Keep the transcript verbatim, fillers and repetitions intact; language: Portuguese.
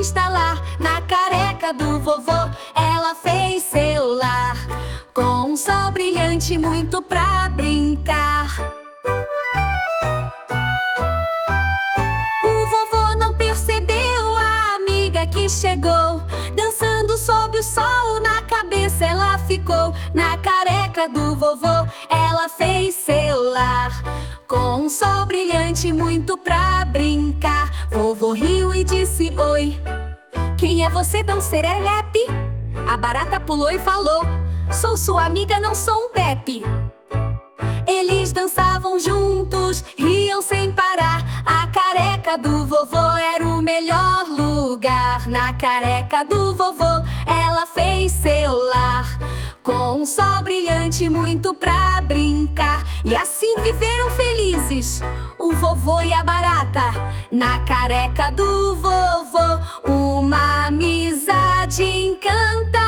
instalar. Na careca do vovô ela fez seu lar, com um sol brilhante muito pra brincar. O vovô não percebeu a amiga que chegou, dançando sob o sol, na cabeça ela ficou. Na careca do vovô ela fez seu lar, com um sol brilhante muito pra brincar. Vovô riu e disse oi: quem é você tão serelepe? A barata pulou e falou: sou sua amiga, não sou um Pepe. Eles dançavam juntos, riam sem parar. A careca do vovô era o melhor lugar. Na careca do vovô ela fez seu lar, com um sol brilhante muito pra brincar. E assim viveram felizes o vovô e a barata. Na careca do vovô, uma amizade encantadora.